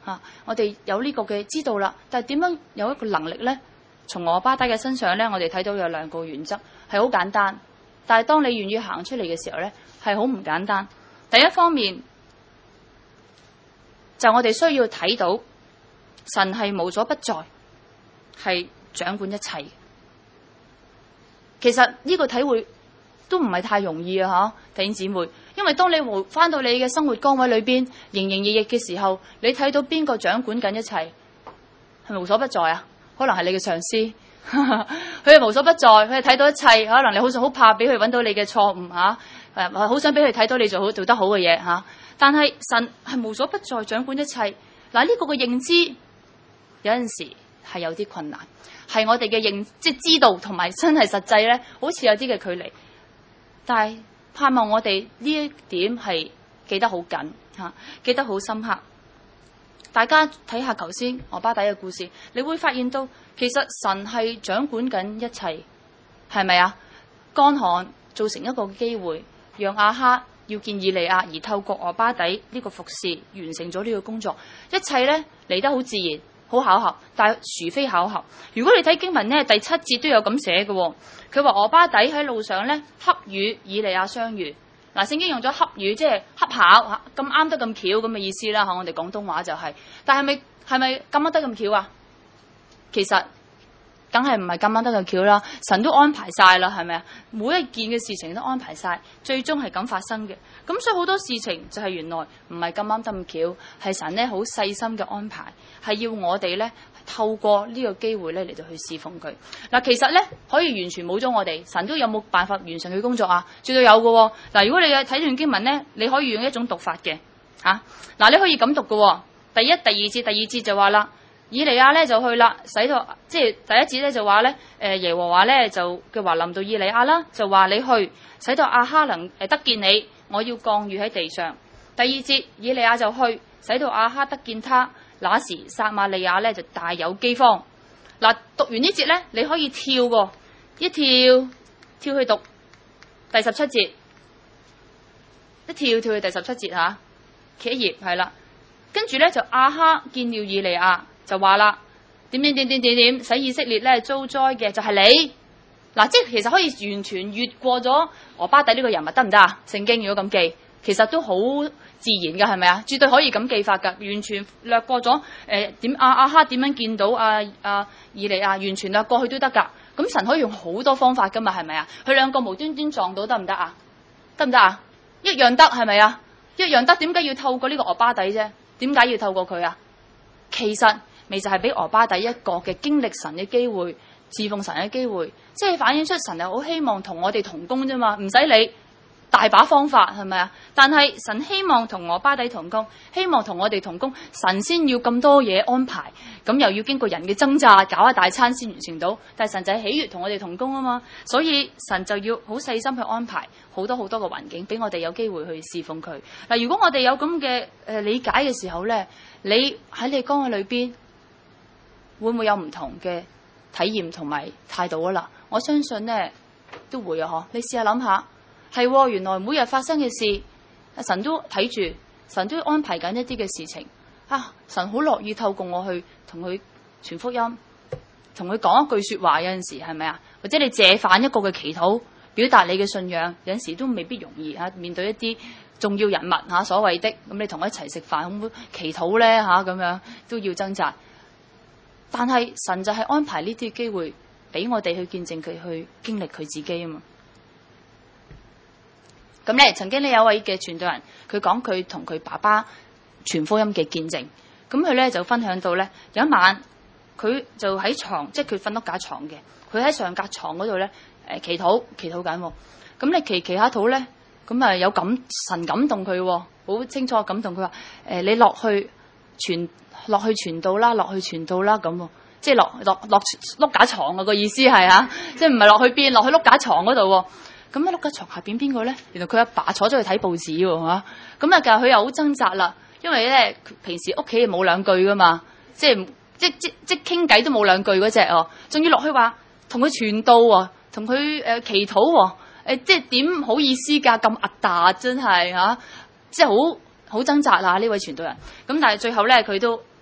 啊，我哋有呢個嘅知道啦，但係點樣有一個能力咧？從俄巴底嘅身上咧，我哋睇到有兩個原則，係好簡單。但係當你願意行出嚟嘅時候咧，係好唔簡單。第一方面就我哋需要睇到神係無所不在，係掌管一切。其實呢個體會都唔係太容易啊！吓，弟兄姊妹，因為當你回翻到你嘅生活崗位裏邊，營營役役嘅時候，你睇到邊個掌管緊一切，係咪無所不在啊？可能係你嘅上司，佢係無所不在，佢係睇到一切。可能你好想好怕俾佢揾到你嘅錯誤吓，誒，好想俾佢睇到你做好做得好嘅嘢吓。但係神係無所不在，掌管一切。嗱，呢個嘅認知有陣時係有啲困難，係我哋嘅認即係知道同埋真係實際咧，好似有啲嘅距離。但係盼望我哋呢一點係記得好緊吓，記得好深刻。大家睇下頭先俄巴底嘅故事，你會發現到其實神係掌管緊一切，係咪啊？乾旱造成一個機會，讓亞哈要見以利亞，而透過俄巴底呢個服侍完成咗呢個工作。一切咧嚟得好自然，好巧合，但係殊非巧合。如果你睇經文咧，第七節都有咁寫嘅，佢話俄巴底喺路上咧恰與以利亞相遇。嗱，聖經用咗恰與，即係恰巧嚇，咁啱得咁巧咁嘅意思啦嚇。我哋廣東話就係、是，但係咪係咪咁啱得咁巧啊？其實梗係唔係咁啱得咁巧啦。神都安排晒啦，係咪啊？每一件嘅事情都安排晒，最終係咁發生嘅。咁所以好多事情就係原來唔係咁啱得咁巧，係神咧好細心嘅安排，係要我哋咧透過呢個機會咧嚟到去侍奉佢。嗱，其實咧可以完全冇咗我哋，神都有冇辦法完成佢工作啊？絕對有嘅。嗱，如果你睇段經文咧，你可以用一種讀法嘅嚇。嗱，你可以咁讀嘅。第一、第二節，第二節就話啦，以利亞咧就去啦，使到即係第一節咧就話咧，誒耶和華咧就嘅話臨到以利亞啦，就話你去，使到亞哈能誒得見你，我要降雨喺地上。第二節，以利亞就去，使到亞哈得見他。那時撒瑪利亞咧就大有饑荒。嗱，讀完呢節咧，你可以跳喎，一跳跳去讀第十七節，一跳跳去第十七節吓，企一頁係啦。跟住咧就亞哈見了以利亞，就話啦，點點點點點點，使以色列咧遭災嘅就係你。嗱，即係其實可以完全越過咗俄巴底呢個人物得唔得啊？聖經如果咁記，其實都好自然㗎，係咪啊？絕對可以咁記法㗎，完全略過咗誒點亞亞哈點樣見到阿阿以利亞，完全略過去都得㗎。咁神可以用好多方法㗎嘛，係咪啊？佢兩個無端端撞到得唔得啊？得唔得啊？一樣得，係咪啊？一樣得，點解要透過呢個俄巴底啫？點解要透過佢啊？其實咪就係俾俄巴底一個嘅經歷神嘅機會，侍奉神嘅機會，即係反映出神係好希望同我哋同工啫嘛，唔使理。大把方法係咪啊？但係神希望同俄巴底同工，希望同我哋同工，神先要咁多嘢安排，咁又要經過人嘅掙扎，搞一大餐先完成到。但係神就係喜悅同我哋同工啊嘛，所以神就要好細心去安排好多好多嘅環境，俾我哋有機會去侍奉佢。嗱，如果我哋有咁嘅誒理解嘅時候咧，你喺你崗位裏邊會唔會有唔同嘅體驗同埋態度啊？啦，我相信咧都會啊！嗬，你試下諗下。係，原來每日發生嘅事，神都睇住，神都安排緊一啲嘅事情。啊，神好樂意透過我去同佢傳福音，同佢講一句說話。有陣時係咪啊？或者你借飯一個嘅祈禱，表達你嘅信仰，有陣時都未必容易吓。面對一啲重要人物吓，所謂的咁，你同佢一齊食飯，可唔可以祈禱咧吓？咁樣都要掙扎。但係神就係安排呢啲機會俾我哋去見證佢，去經歷佢自己啊嘛。咁咧，曾經呢有一位嘅傳道人，佢講佢同佢爸爸傳福音嘅見證。咁佢咧就分享到咧，有一晚佢就喺床，即係佢瞓碌架床嘅，佢喺上格床嗰度咧，誒祈禱祈禱緊。咁你祈祈下禱咧，咁啊有感神感動佢，好清楚感動佢話：誒你落去傳落去傳道啦，落去傳道啦咁。即係落落落碌架床啊，個意思係嚇，即係唔係落去邊，落去碌架床嗰度。咁喺碌架床下邊邊個咧？原來佢阿爸坐咗去睇報紙喎嚇。咁啊，但係佢又好掙扎啦，因為咧平時屋企冇兩句噶嘛，即係即即即傾偈都冇兩句嗰隻哦，仲要落去話同佢傳道喎，同佢誒祈禱喎，誒即係點好意思㗎？咁核突真係嚇，即係好好掙扎啦呢位傳道人。咁但係最後咧，佢都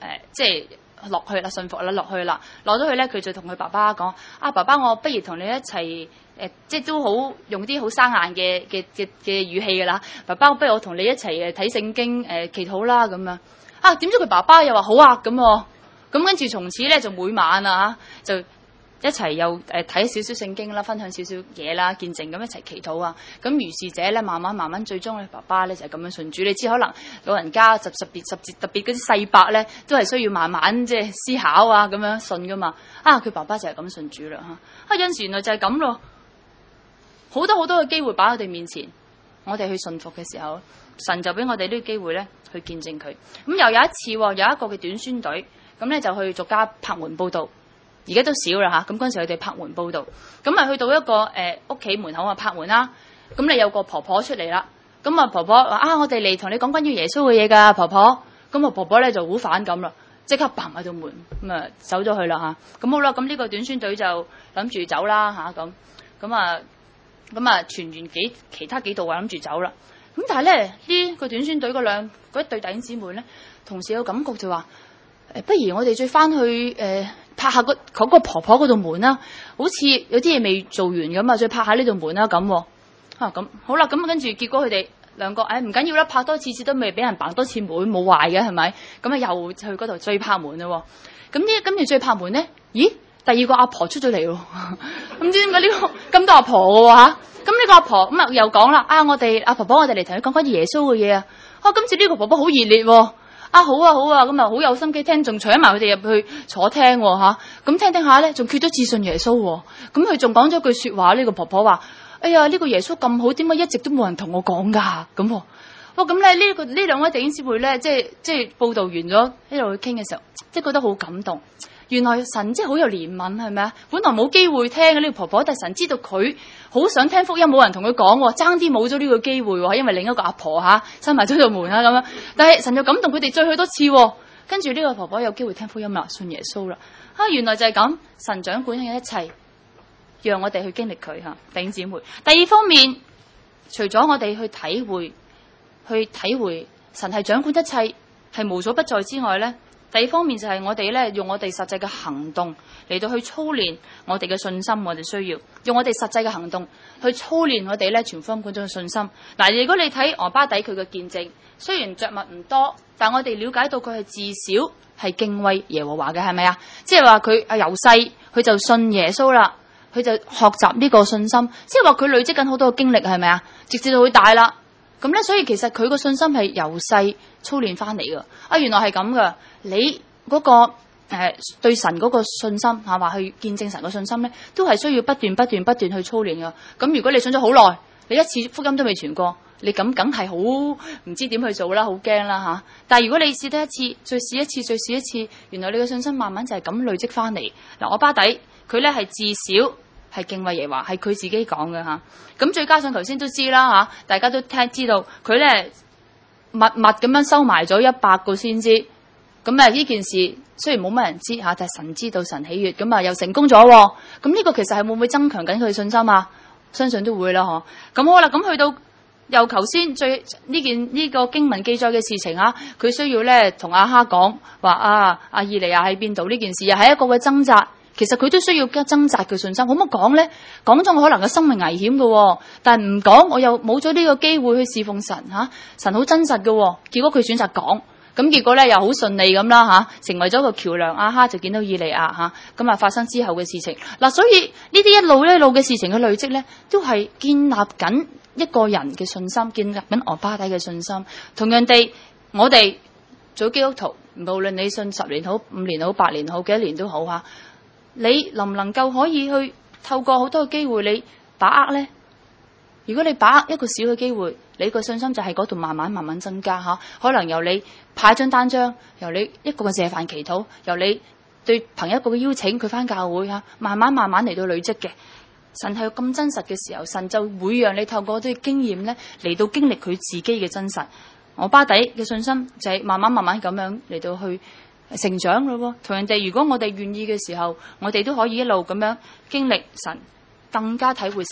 呃、即係落去啦，信服啦，落去啦，落咗去咧，佢就同佢爸爸講：啊，爸爸，我不如同你一齊誒、呃，即係都好用啲好生硬嘅嘅嘅嘅語氣㗎啦。爸爸，不如我同你一齊誒睇聖經誒、呃、祈禱啦咁樣。啊，點知佢爸爸又話好啊咁喎。咁跟住從此咧就每晚啊就一齊又誒睇少少聖經啦，分享少少嘢啦，見證咁一齊祈禱啊。咁如是者咧，慢慢慢慢最終咧，爸爸咧就係咁樣信主。你知可能老人家十十別十節特別嗰啲細伯咧，都係需要慢慢即係思考啊咁樣信噶嘛。啊，佢爸爸就係咁信主啦嚇。啊，有陣時原來就係咁咯，好多好多嘅機會擺喺我哋面前，我哋去信服嘅時候，神就俾我哋呢個機會咧去見證佢。咁又有一次，有一個嘅短宣隊。咁咧就去逐家拍門報道，而家都少啦嚇。咁嗰陣時佢哋拍門報道，咁啊去到一個誒屋企門口啊拍門啦。咁你有個婆婆出嚟啦，咁啊婆婆話啊，我哋嚟同你講關於耶穌嘅嘢㗎，婆婆。咁啊婆婆咧就好反感啦，即刻嘭喺度門咁啊走咗去啦嚇。咁好啦，咁呢個短宣隊就諗住走啦嚇咁，咁啊咁啊傳完幾其他幾度啊諗住走啦。咁但係咧呢個短宣隊嗰兩嗰一對弟兄姊妹咧，同時有感覺就話。誒，不如我哋再翻去誒、呃、拍下個嗰個婆婆嗰度門啦，好似有啲嘢未做完咁啊，再拍下呢度門啦咁。啊咁好啦，咁跟住結果佢哋兩個誒唔緊要啦，拍多次次都未俾人掹多次門，冇壞嘅係咪？咁啊又去嗰度追拍門啦。咁呢跟住追拍門咧，咦？第二個阿婆出咗嚟喎，唔知點解呢個咁多阿婆嘅喎嚇？咁呢個阿婆咁啊又講啦，啊我哋阿婆婆我哋嚟同你講關於耶穌嘅嘢啊。啊今次呢個婆婆好熱烈喎。啊好啊好啊，咁啊好有心機聽，仲搶埋佢哋入去坐聽喎、啊、嚇。咁、啊、聽聽下咧，仲決咗志信耶穌喎、啊。咁佢仲講咗句説話，呢、這個婆婆話：哎呀呢、這個耶穌咁好，點解一直都冇人同我講㗎？咁喎、啊，哇咁咧呢個呢兩位弟兄姊妹咧，即係即係報道完咗一路去傾嘅時候，即係覺得好感動。原來神真係好有憐憫，係咪啊？本來冇機會聽嘅呢、這個婆婆，但係神知道佢好想聽福音，冇人同佢講，爭啲冇咗呢個機會喎，因為另一個阿婆嚇閂埋咗道門啦咁樣。但係神就感動佢哋再去多次，跟住呢個婆婆有機會聽福音啦，信耶穌啦。啊，原來就係咁，神掌管嘅一切，讓我哋去經歷佢嚇，弟兄姊妹。第二方面，除咗我哋去體會、去體會神係掌管一切，係無所不在之外咧。第二方面就係我哋咧用我哋實際嘅行動嚟到去操練我哋嘅信心，我哋需要用我哋實際嘅行動去操練我哋咧全方位嗰種信心。嗱，如果你睇俄巴底佢嘅見證，雖然着物唔多，但我哋了解到佢係至少係敬畏耶和華嘅，係咪啊？即係話佢啊由細佢就信耶穌啦，佢就學習呢個信心，即係話佢累積緊好多嘅經歷，係咪啊？直至到佢大啦，咁咧所以其實佢個信心係由細操練翻嚟㗎。啊，原來係咁噶。你嗰、那個誒、呃、對神嗰個信心嚇，話去見證神嘅信心咧，都係需要不斷不斷不斷去操練㗎。咁如果你信咗好耐，你一次福音都未傳過，你咁梗係好唔知點去做啦，好驚啦嚇。但係如果你試得一次，再試一次，再試一次，原來你嘅信心慢慢就係咁累積翻嚟。嗱，我巴底佢咧係至少係敬畏耶和華，係佢自己講嘅嚇。咁再加上頭先都知啦嚇，大家都聽知道佢咧密密咁樣收埋咗一百個先知。咁啊！呢件事雖然冇乜人知嚇，但係神知道，神喜悅，咁啊又成功咗。咁呢個其實係會唔會增強緊佢嘅信心啊？相信都會啦，嗬。咁好啦，咁去到又頭先最呢件呢、這個經文記載嘅事情啊，佢需要咧同亞哈講話啊，阿以利亞喺邊度？呢件事又係一個嘅掙扎。其實佢都需要掙扎嘅信心。可唔可以講咧？講咗我可能嘅生命危險嘅，但係唔講我又冇咗呢個機會去侍奉神嚇、啊。神好真實嘅，結果佢選擇講。咁結果咧又好順利咁啦嚇，成為咗個橋梁。亞哈就見到以利亞嚇，咁啊發生之後嘅事情嗱，所以呢啲一路一路嘅事情嘅累積咧，都係建立緊一個人嘅信心，建立緊俄巴底嘅信心。同樣地，我哋做基督徒，無論你信十年好、五年好、八年好、幾多年都好嚇，你能唔能夠可以去透過好多嘅機會，你把握咧？如果你把握一個小嘅機會，你個信心就喺嗰度慢慢慢慢增加嚇。可能由你派張單張，由你一個嘅謝飯祈禱，由你對朋友一個嘅邀請佢返教會嚇，慢慢慢慢嚟到累積嘅。神係咁真實嘅時候，神就會讓你透過啲經驗咧嚟到經歷佢自己嘅真實。俄巴底嘅信心就係慢慢慢慢咁樣嚟到去成長咯喎。同樣地，如果我哋願意嘅時候，我哋都可以一路咁樣經歷神，更加體會神。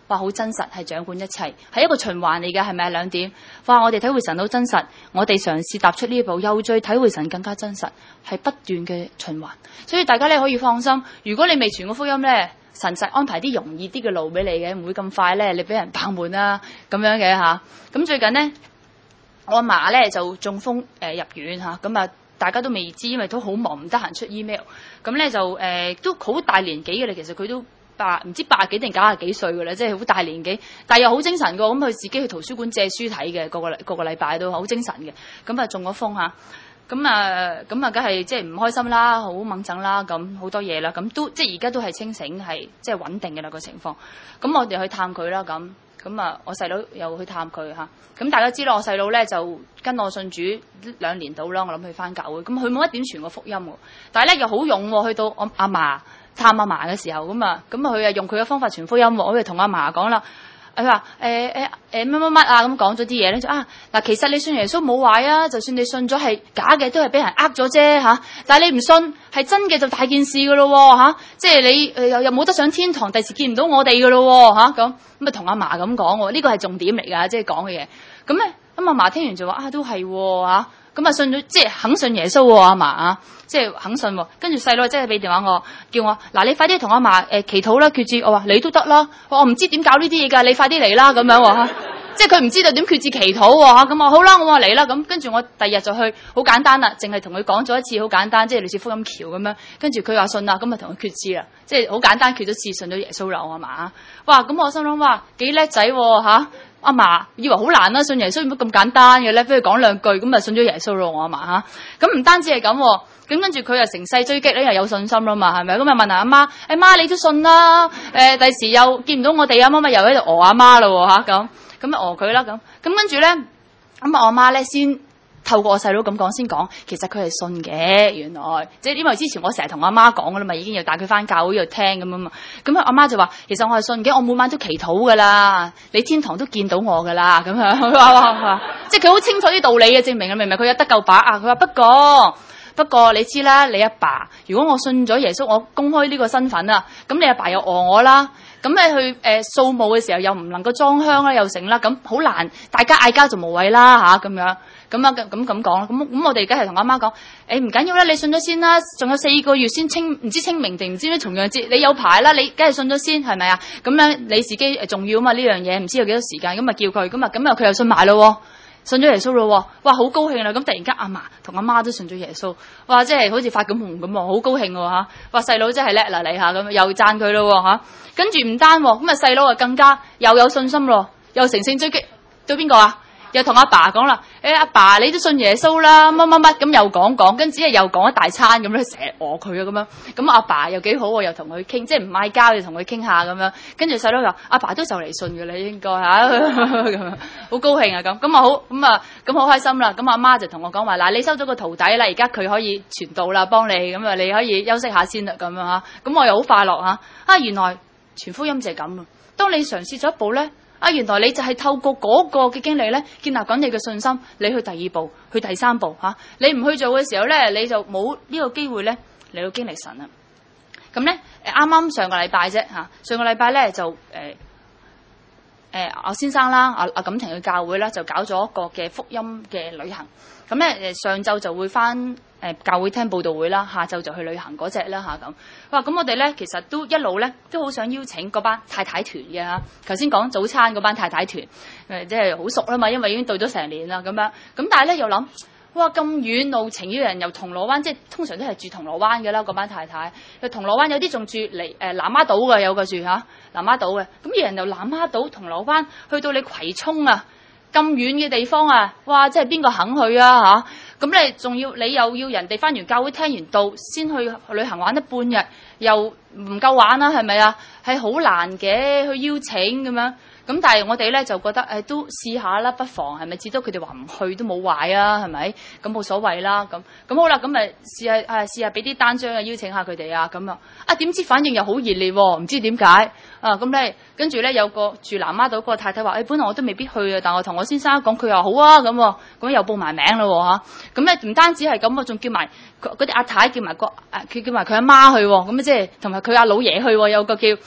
哇好真實，係掌管一切，係一個循環嚟嘅，係咪啊？兩點，哇我哋體會神好真實，我哋嘗試踏出呢一步，又再體會神更加真實，係不斷嘅循環。所以大家咧可以放心，如果你未傳過福音咧，神實安排啲容易啲嘅路俾你嘅，唔會咁快咧你俾人爆滿啦咁樣嘅吓。咁最近咧我阿嫲咧就中風誒、呃、入院吓，咁啊大家都未知，因為都好忙唔得閒出 email。咁咧就誒、呃、都好大年紀嘅啦，其實佢都八唔知八十幾定九十幾歲嘅啦，即係好大年紀，但係又好精神嘅。咁佢自己去圖書館借書睇嘅，個個個個禮拜都好精神嘅。咁啊中咗風吓。咁啊，咁啊，梗係即係唔開心啦，好掹憎啦，咁好多嘢啦，咁都即係而家都係清醒，係即係穩定嘅啦個情況。咁我哋去探佢啦，咁咁啊，我細佬又去探佢嚇。咁大家知道我細佬咧就跟我信主兩年到啦，我諗佢翻教會。咁佢冇一點傳過福音喎，但係咧又好勇喎，去到我阿嫲探阿嫲嘅時候咁啊，咁啊佢啊用佢嘅方法傳福音喎，我哋同阿嫲講啦。佢話誒誒誒乜乜乜啊，咁講咗啲嘢咧，就啊嗱，其實你信耶穌冇壞啊，就算你信咗係假嘅，都係俾人呃咗啫嚇。但係你唔信係真嘅就大件事噶咯喎嚇，即係你誒又又冇得上天堂，第時見唔到我哋噶咯喎嚇咁咁啊同阿嫲咁講喎，呢個係重點嚟㗎，即係講嘅嘢。咁咧咁阿嫲聽完就話啊都係喎嚇，咁啊信咗即係肯信耶穌喎阿嫲啊。即係肯信喎，跟住細佬即係俾電話我，叫我嗱你快啲同阿嫲誒祈禱啦決志，我話你都得啦，我唔知點搞呢啲嘢㗎，你快啲嚟啦咁樣喎嚇，即係佢唔知道點決志祈禱喎嚇，咁我好啦，我話嚟啦咁，跟住我第日就去好簡單啦，淨係同佢講咗一次好簡單，即係類似福音橋咁樣，跟住佢話信啦，咁咪同佢決志啦，即係好簡單決咗志，信咗耶穌啦我阿嫲，哇咁我心諗哇幾叻仔喎嚇。阿嫲以為好難啦，信耶穌點解咁簡單嘅咧？俾佢講兩句咁啊，信咗耶穌咯，我阿嫲嚇。咁唔單止係咁，咁跟住佢又成世追擊咧，又有信心啦嘛，係咪？咁啊問下阿媽，阿媽你都信啦？誒，第時又見唔到我哋啊，媽咪又喺度餓阿媽咯嚇咁，咁啊餓佢啦咁。咁跟住咧，咁啊我阿媽咧先透過我細佬咁講先講，其實佢係信嘅，原來即係因為之前我成日同阿媽講噶啦嘛，已經要帶佢翻教會度聽咁啊嘛。咁阿媽就話，其實我係信嘅，我每晚都祈禱噶啦，你天堂都見到我噶啦，咁樣即係佢好清楚啲道理嘅，證明你明唔明？佢有得救把啊！佢話不過不過你知啦，你阿爸，爸如果我信咗耶穌，我公開呢個身份啊，咁你阿爸，爸又餓我啦，咁你去誒掃墓嘅時候又唔能夠裝香啦，又成啦，咁好難，大家嗌交就無謂啦吓，咁樣。咁啊咁咁咁講啦，咁咁我哋而家係同阿媽講，誒唔緊要啦，你信咗先啦，仲有四個月先清，唔知清明定唔知咩重陽節，你有排啦，你梗係信咗先，係咪啊？咁樣你自己誒重要啊嘛呢樣嘢，唔知有幾多時間，咁啊叫佢，咁啊咁啊佢又信埋咯，信咗耶穌咯，哇好高興啦！咁突然間阿嫲同阿媽都信咗耶穌，哇即係好似發緊夢咁喎，好高興喎嚇！哇細佬真係叻啦你下咁，又讚佢咯嚇，跟住唔單喎，咁啊細佬啊更加又有信心咯，又乘勝追擊到邊個啊？又同阿爸講啦，誒、欸、阿爸你都信耶穌啦，乜乜乜咁又講講，跟住又講一大餐咁咧，成日餓佢啊咁樣。咁阿爸又幾好喎，又同佢傾，即係唔嗌交，又同佢傾下咁樣。跟住細佬話：阿爸都就嚟信嘅啦，應該嚇，咁好高興啊咁。咁啊好，咁啊咁好開心啦。咁阿媽就同我講話：嗱，你收咗個徒弟啦，而家佢可以傳道啦，幫你咁啊，你可以休息下先啦咁樣嚇。咁我又好快樂嚇。啊，原來傳福音就係咁啊！當你嘗試咗一步咧。啊！原來你就係透過嗰個嘅經歷咧，建立緊你嘅信心。你去第二步，去第三步嚇、啊。你唔去做嘅時候咧，你就冇呢個機會咧嚟到經歷神啊。咁咧誒，啱啱上個禮拜啫嚇，上個禮拜咧就誒誒我先生啦，阿阿錦婷嘅教會啦，就搞咗一個嘅福音嘅旅行。咁咧誒上晝就會返誒、呃、教會聽報道會啦，下晝就去旅行嗰隻啦嚇咁。哇！咁我哋咧其實都一路咧都好想邀請嗰班太太團嘅嚇。頭先講早餐嗰班太太團誒，即係好熟啦嘛，因為已經對咗成年啦咁樣。咁但係咧又諗，哇咁遠路程要人由銅鑼灣，即係通常都係住銅鑼灣嘅啦，嗰班太太。去銅鑼灣有啲仲住嚟誒南丫島嘅，有個住嚇南丫島嘅。咁要人由南丫島銅鑼灣去到你葵涌啊！咁遠嘅地方啊，哇！即係邊個肯去啊吓？咁你仲要你又要人哋返完教會聽完道先去旅行玩得半日，又唔夠玩啦，係咪啊？係好難嘅去邀請咁樣。咁但係我哋咧就覺得誒、哎、都試下啦，不妨係咪？至多佢哋話唔去都冇壞啊，係咪？咁冇所謂啦。咁咁好啦，咁咪試下啊，試下俾啲單張啊，邀請下佢哋啊，咁啊啊點知反應又好熱烈喎，唔知點解啊？咁咧跟住咧有個住南丫島嗰個太太話：誒、哎，本來我都未必去啊，但我同我先生講，佢話好啊，咁咁又報埋名咯嚇。咁咧唔單止係咁，我仲叫埋嗰啲阿太叫埋個誒，佢叫埋佢阿媽去喎。咁即係同埋佢阿老爺去喎，有個叫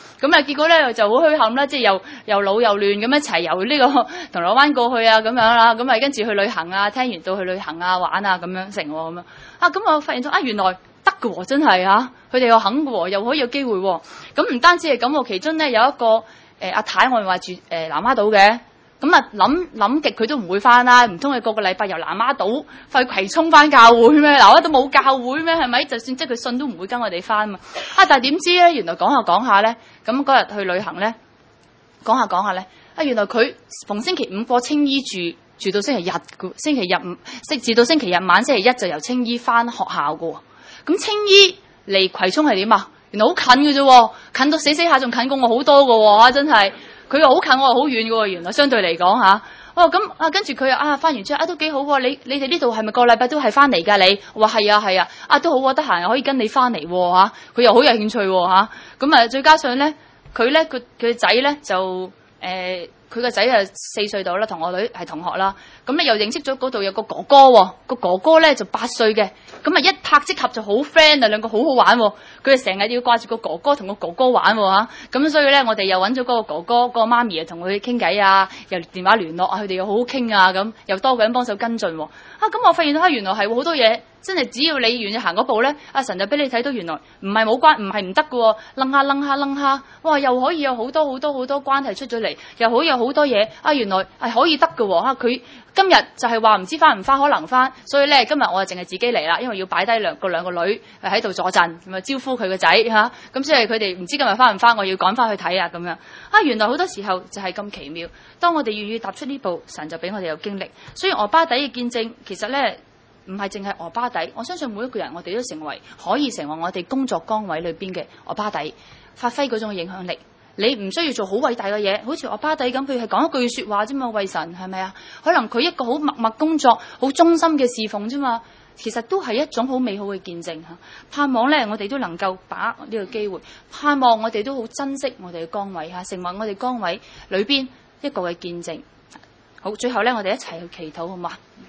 咁啊結果咧就好墟冚啦，即係又又老又亂咁一齊由呢個銅鑼灣過去啊咁樣啦，咁啊跟住去旅行啊，聽完到去旅行啊玩啊咁樣成咁樣啊，咁我發現到啊原來得㗎喎，真係啊，佢哋又肯㗎喎，又可以有機會喎。咁唔單止係咁喎，其中咧有一個誒阿、呃、太，我咪話住誒、呃、南丫島嘅。咁啊諗諗極佢都唔會翻啦，唔通佢個個禮拜由南丫島快葵涌翻教會咩？南丫島冇教會咩？係咪？就算即係佢信都唔會跟我哋翻嘛。啊！但係點知咧？原來講下講下咧，咁嗰日去旅行咧，講下講下咧，啊原來佢逢星期五過青衣住住到星期日嘅，星期日五星至到星期日晚星期一就由青衣翻學校嘅。咁青衣離葵涌係點啊？原來好近嘅啫，近到死死下仲近過我好多嘅喎，真係。佢又好近，我又好遠嘅喎。原來相對嚟講嚇，哦咁啊，跟住佢又啊翻完之後啊都幾好喎。你你哋呢度係咪個禮拜都係翻嚟㗎？你我話係啊係啊，啊都好啊，得閒又可以跟你翻嚟喎嚇。佢又好有興趣喎嚇。咁啊，再加上咧，佢咧佢佢仔咧就誒，佢個仔啊四歲到啦，同我女係同學啦。咁咧又認識咗嗰度有個哥哥喎，個哥哥咧就八歲嘅。咁啊一拍即合就好 friend 啊，兩個好好玩喎。佢哋成日要掛住個哥哥同個哥哥玩喎嚇。咁所以咧，我哋又揾咗嗰個哥哥，嗰個媽咪啊同佢傾偈啊，又電話聯絡啊，佢哋又好好傾啊，咁又多個人幫手跟進喎。啊咁我發現到原來係好多嘢，真係只要你願意行嗰步咧，阿神就俾你睇到原來唔係冇關，唔係唔得嘅喎，楞下楞下楞下，哇又可以有好多好多好多關係出咗嚟，又好有好多嘢啊，原來係可以得嘅喎嚇。佢今日就係話唔知翻唔翻，可能翻，所以咧今日我就淨係自己嚟啦，因為要擺低兩個兩個女喺度坐陣，咁啊招呼佢個仔嚇，咁所以佢哋唔知今日翻唔翻，我要趕翻去睇啊咁樣。啊原來好多時候就係咁奇妙，當我哋願意踏出呢步，神就俾我哋有經歷。所以俄巴底嘅見證其實咧唔係淨係俄巴底，我相信每一個人我哋都成為可以成為我哋工作崗位裏邊嘅俄巴底，發揮嗰種影響力。你唔需要做好偉大嘅嘢，好似俄巴底咁，佢係講一句説話啫嘛，為神係咪啊？可能佢一個好默默工作、好忠心嘅侍奉啫嘛，其實都係一種好美好嘅見證嚇。盼望咧，我哋都能夠把握呢個機會，盼望我哋都好珍惜我哋嘅崗位嚇，成為我哋崗位裏邊一個嘅見證。好，最後咧，我哋一齊去祈禱好嘛？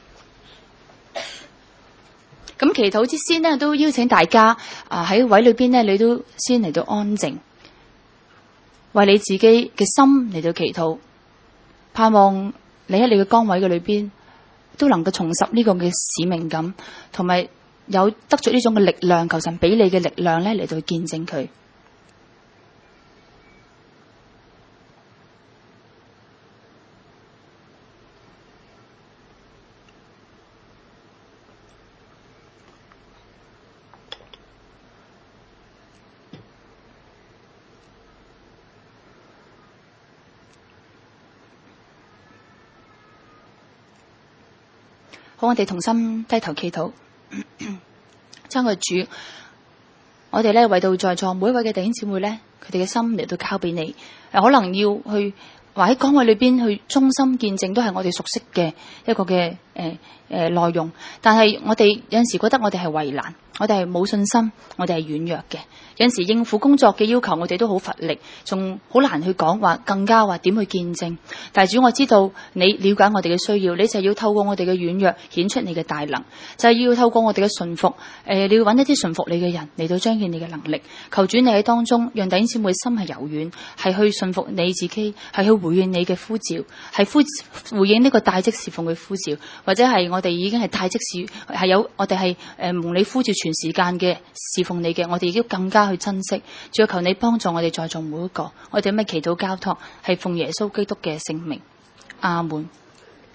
咁祈禱之先呢，都邀請大家啊喺位裏邊呢，你都先嚟到安靜。為你自己嘅心嚟到祈禱，盼望你喺你嘅崗位嘅裏邊都能夠重拾呢個嘅使命感，同埋有得着呢種嘅力量，求神俾你嘅力量咧嚟到見證佢。好，我哋同心低頭祈禱，將個主，我哋咧為到在座每一位嘅弟兄姊妹咧，佢哋嘅心嚟到交俾你，可能要去話喺崗位裏邊去忠心見證，都係我哋熟悉嘅一個嘅誒誒內容。但係我哋有陣時覺得我哋係為難，我哋係冇信心，我哋係軟弱嘅。有陣時應付工作嘅要求，我哋都好乏力，仲好難去講話，更加話點去見證。但係主，我知道你了解我哋嘅需要，你就係要透過我哋嘅軟弱顯出你嘅大能，就係、是、要透過我哋嘅順服，誒、呃，你要揾一啲順服你嘅人嚟到彰顯你嘅能力。求主你喺當中，讓弟兄姊妹心係柔軟，係去順服你自己，係去回應你嘅呼召，係呼回應呢個帶職侍奉嘅呼召，或者係我哋已經係帶職侍，係有我哋係誒蒙你呼召全時間嘅侍奉你嘅，我哋亦都更加去珍惜。主要求你幫助我哋在座每一個，我哋咩祈禱交託，係奉耶穌基督嘅聖名，阿門。